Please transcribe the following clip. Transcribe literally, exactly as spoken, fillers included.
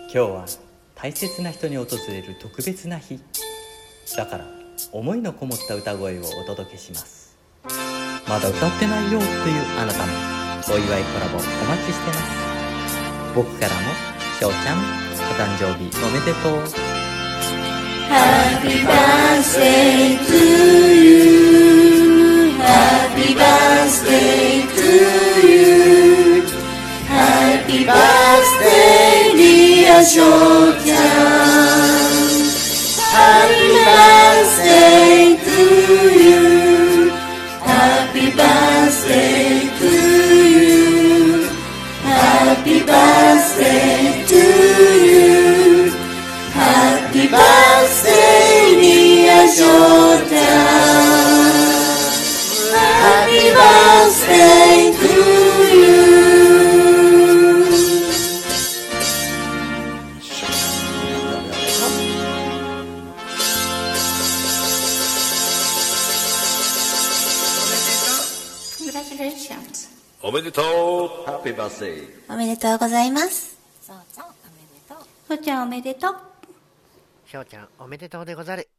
今日は大切な人に訪れる特別な日だから、思いのこもった歌声をお届けします。まだ歌ってないよというあなたも、お祝いコラボお待ちしてます。僕からもしょうちゃん、お誕生日おめでとう。 Happy birthday to you, Happy birthday to you, Happy birthday dear しょうちゃん、 Happy birthday to you, Happy birthday to you, Happy birthday to you, Happy birthday dear しょうちゃん、 Happy birthday to you。 Congratulations。 おめでとう。ハッピーバースデー。 おめでとうございます。 そうそう、おめでとう。 ふーちゃんおめでとう。 しょうちゃんおめでとうでござる。